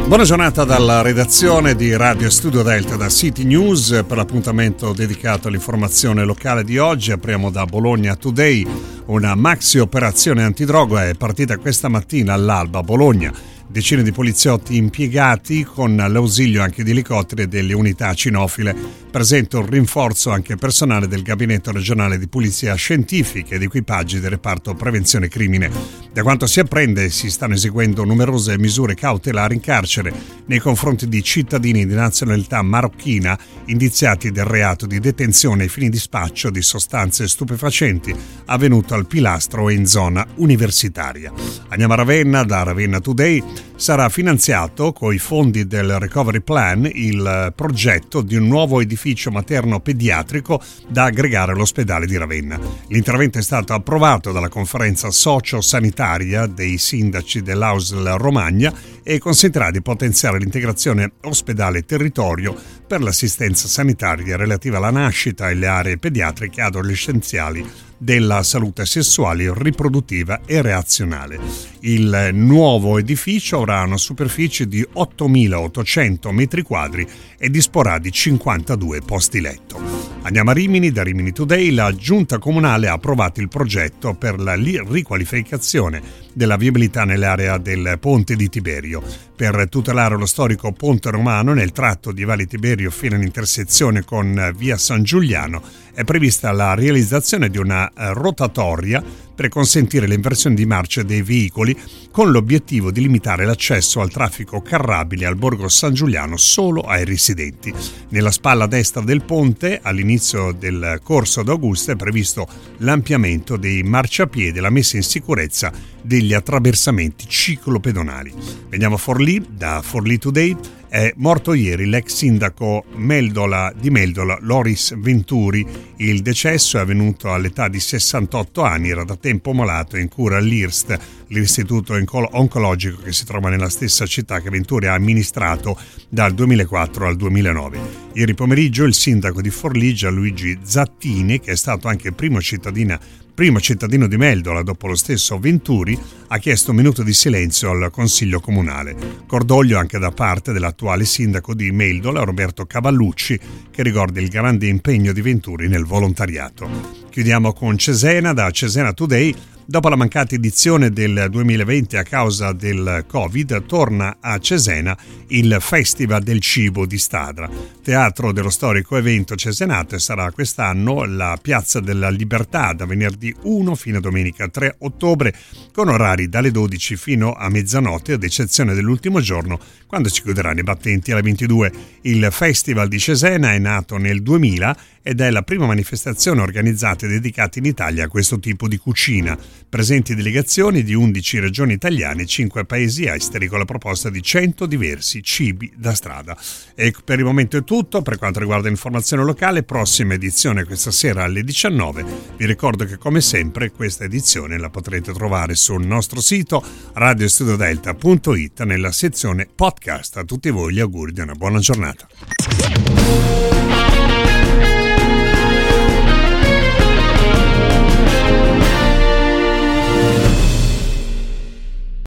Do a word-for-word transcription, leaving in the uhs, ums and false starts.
Buona giornata dalla redazione di Radio Studio Delta da City News per l'appuntamento dedicato all'informazione locale di oggi. Apriamo da Bologna Today. Una maxi operazione antidroga è partita questa mattina all'alba a Bologna. Decine di poliziotti impiegati con l'ausilio anche di elicotteri e delle unità cinofile. Presente un rinforzo anche personale del Gabinetto regionale di Polizia Scientifica ed equipaggi del reparto prevenzione crimine. Da quanto si apprende si stanno eseguendo numerose misure cautelari in carcere nei confronti di cittadini di nazionalità marocchina indiziati del reato di detenzione ai fini di spaccio di sostanze stupefacenti avvenuto al Pilastro e in zona universitaria. Andiamo a Ravenna, da Ravenna Today. Sarà finanziato coi fondi del Recovery Plan il progetto di un nuovo edificio materno-pediatrico da aggregare all'ospedale di Ravenna. L'intervento è stato approvato dalla conferenza socio-sanitaria dei sindaci dell'A U S L Romagna e consentirà di potenziare l'integrazione ospedale-territorio per l'assistenza sanitaria relativa alla nascita e le aree pediatriche adolescenziali della salute sessuale, riproduttiva e reazionale. Il nuovo edificio avrà una superficie di ottomilaottocento metri quadri e disporrà di cinquantadue posti letto. Andiamo a Rimini, da Rimini Today. La Giunta Comunale ha approvato il progetto per la riqualificazione della viabilità nell'area del Ponte di Tiberio. Per tutelare lo storico Ponte Romano nel tratto di Valle Tiberio fino all'intersezione con via San Giuliano è prevista la realizzazione di una rotatoria per consentire l'inversione di marcia dei veicoli con l'obiettivo di limitare l'accesso al traffico carrabile al borgo San Giuliano solo ai residenti. Nella spalla destra del ponte, all'inizio del corso d'Augusta, è previsto l'ampliamento dei marciapiedi e la messa in sicurezza degli attraversamenti ciclopedonali. Veniamo a Forlì, da Forlì Today. È morto ieri l'ex sindaco Meldola di Meldola, Loris Venturi. Il decesso è avvenuto all'età di sessantotto anni, era da tempo malato in cura all'I R S T, l'istituto oncologico che si trova nella stessa città che Venturi ha amministrato dal duemilaquattro al duemilanove. Ieri pomeriggio il sindaco di Forlì, Gianluigi Zattini, che è stato anche primo cittadina primo cittadino di Meldola dopo lo stesso Venturi, ha chiesto un minuto di silenzio al Consiglio Comunale. Cordoglio anche da parte dell'attuale sindaco di Meldola, Roberto Cavallucci, che ricorda il grande impegno di Venturi nel volontariato. Chiudiamo con Cesena, da Cesena Today. Dopo la mancata edizione del duemilaventi a causa del Covid, torna a Cesena il Festival del Cibo di Stadra. Teatro dello storico evento cesenate sarà quest'anno la Piazza della Libertà da venerdì primo fino a domenica tre ottobre, con orari dalle dodici fino a mezzanotte, ad eccezione dell'ultimo giorno, quando si chiuderanno i battenti alle ventidue. Il Festival di Cesena è nato nel duemila ed è la prima manifestazione organizzata e dedicata in Italia a questo tipo di cucina. Presenti delegazioni di undici regioni italiane e cinque paesi esteri con la proposta di cento diversi cibi da strada. E per il momento è tutto per quanto riguarda l'informazione locale. Prossima edizione questa sera alle diciannove. Vi ricordo che come sempre questa edizione la potrete trovare sul nostro sito radio studio delta punto it nella sezione podcast. A tutti voi gli auguri di una buona giornata.